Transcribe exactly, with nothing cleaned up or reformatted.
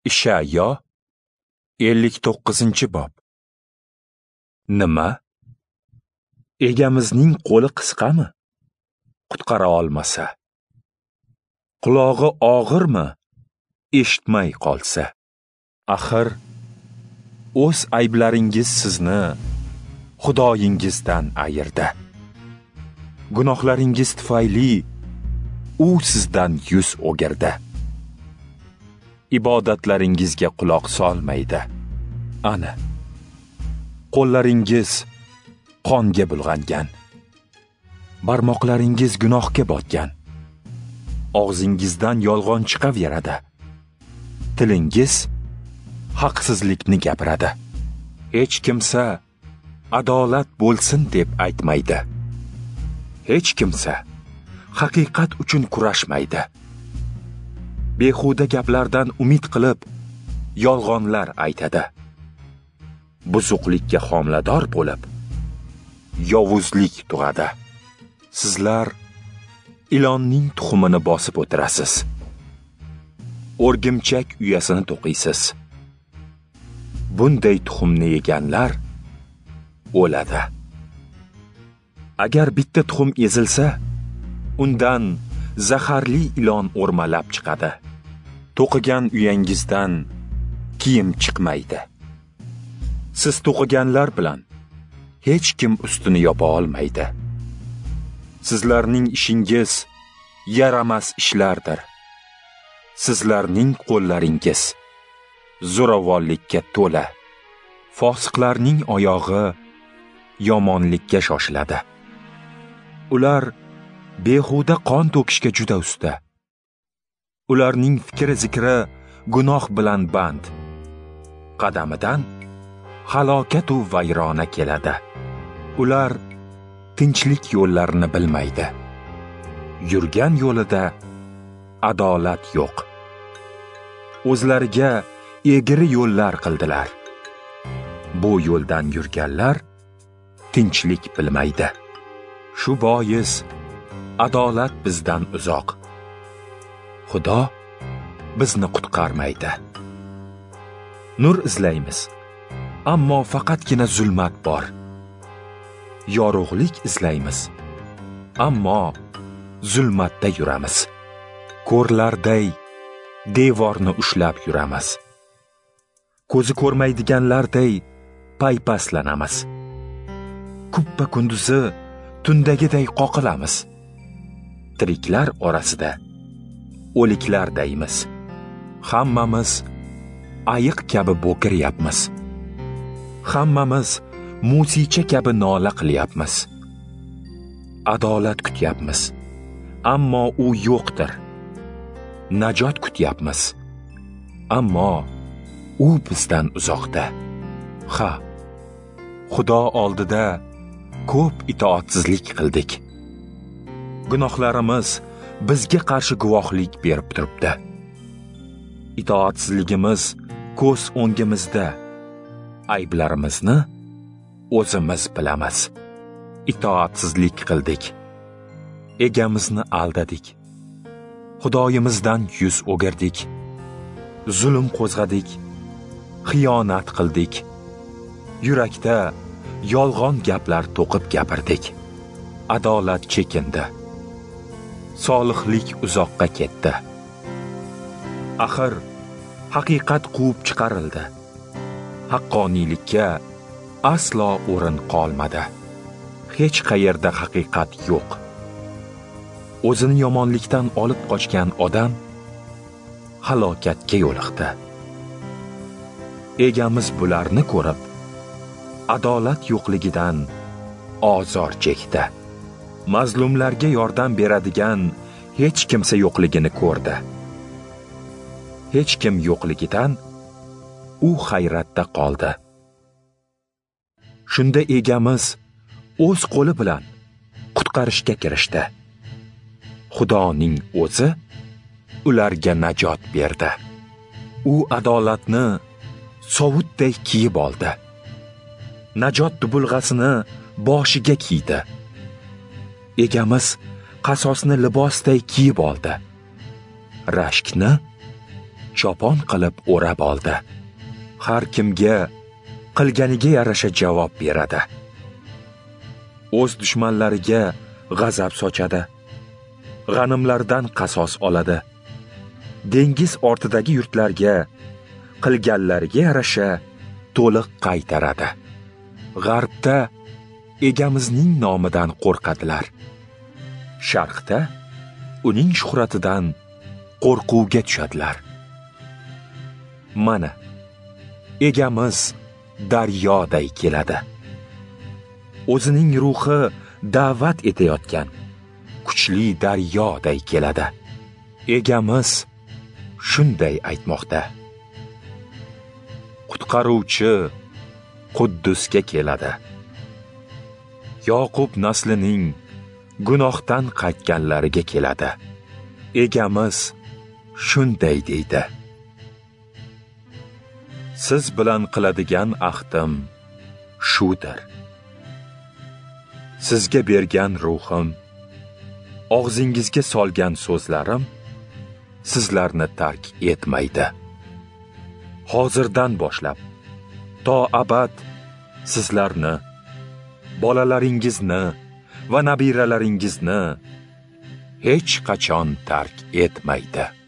Isha'yo ellik to'qqizinchi bob. Nima? Egamizning qo'li qisqami? Qutqara olmasa. Qulog'i og'irmi? Eshitmay qolsa. Axir o'z ayblaringiz sizni Xudoyingizdan ayirdi. Gunohlaringiz tufayli u sizdan yuz o'girdi. Ibodatlaringizga quloq solmaydi. Ana, qo'llaringiz qonga bulg'angan, barmoqlaringiz gunohga botgan, og'zingizdan yolg'on chiqaveradi, tilingiz haqsizlikni gapiradi. Hech kimsa adolat bo'lsin deb aytmaydi. Hech kimsa haqiqat uchun kurashmaydi. Behuda gaplardan umid qilib yolg'onlar aytadi. Buzuqlikka homilador bo'lib yovuzlik tug'adi. Sizlar ilonning tuxumini bosib o'tirasiz. O'rgimchak uyasini to'qiysiz. Bunday tuxumni yeganlar o'ladi. Agar bitta tuxum ezilsa, undan zaharli ilon o'rmalab chiqadi. To'qigan uyangizdan kiyim chiqmaydi. Siz to'qiganlar bilan hech kim ustini yopa olmaydi. Sizlarning ishingiz yaramas ishlardir. Sizlarning qo'llaringiz zo'ravonlikka to'la. Fosiqlarning oyog'i yomonlikka shoshiladi. Ular behuda qon to'kishga juda usta. Ularning fikri zikri gunoh bilan band. Qadamidan halokat va vayrona keladi. Ular tinchlik yo'llarini bilmaydi. Yurgan yo'lida adolat yo'q. O'zlariga egri yo'llar qildilar. Bu yo'ldan yurganlar tinchlik bilmaydi. Shu bois adolat bizdan uzoq. Xudo bizni qutqarmaydi. Nur izlaymiz, ammo faqatgina zulmat bor. Yorug'lik izlaymiz, ammo zulmatda yuramiz. Ko'rlarday devorni ushlab yuramiz. Ko'zi ko'rmaydiganlarday paypaslanamiz. Kuppa kunduzi tundagiday qoqilamiz. Tiriklar orasida o'liklardaymiz. Hammamiz ayiq kabi bo'kiryapmiz. Hammamiz musicha kabi nola qilyapmiz. Adolat kutyapmiz, ammo u yo'qdir. Najot kutyapmiz, ammo u bizdan uzoqda. Ha, Xudo oldida ko'p itoatsizlik qildik. Gunohlarimiz bizga qarshi guvohlik berib turibdi. Itoatsizligimiz ko'z o'ngimizda. Ayblarimizni o'zimiz bilamiz. Itoatsizlik qildik. Egamizni aldadik. Xudoyimizdan yuz o'girdik. Zulm qo'zg'adik. Xiyonat qildik. Yurakda yolg'on gaplar to'qib gapirdik. Adolat chekindi. Solihlik uzoqqa ketdi. Axir haqiqat quvib chiqarildi. Haqqoniylikka aslo o'rin qolmadi. Hech qayerda haqiqat yo'q. O'zini yomonlikdan olib qochgan odam halokatga yo'liqdi. Egamiz bularni ko'rib, adolat yo'qligidan ozor chekdi. Mazlumlarga yordam beradigan hech kimsa yo'qligini ko'rdi. Hech kim yo'qligidan u hayratda qoldi. Shunda egamiz o'z qo'li bilan qutqarishga kirishdi. Xudoning o'zi ularga najot berdi. U adolatni sovutday kiyib oldi. Najot dubulg'asini boshiga kiydi. Egamiz qasosni libosday kiyib oldi. Rashkni chopon qilib o'rab oldi. Har kimga qilganiga yarasha javob beradi. O'z dushmanlariga g'azab sochadi. G'animlardan qasos oladi. Dengiz ortidagi yurtlarga qilganlariga yarasha to'liq qaytaradi. G'arbda egamizning nomidan qo'rqadilar. Sharqda uning shuhratidan qo'rquvga tushadilar. Mana egamiz daryoday keladi. O'zining ruhi da'vat etayotgan kuchli daryoday keladi. Egamiz shunday aytmoqda: qutqaruvchi Quddusga keladi. Yoqub naslining gunohdan qaytganlariga keladi. Egamiz shunday deydi: siz bilan qiladigan ahdim shudir. Sizga bergan ruhim, og'zingizga solgan so'zlarim sizlarni tark etmaydi. Hozirdan boshlab to abad sizlarni, bolalaringizni va nabiralaringizni hech qachon tark etmaydi.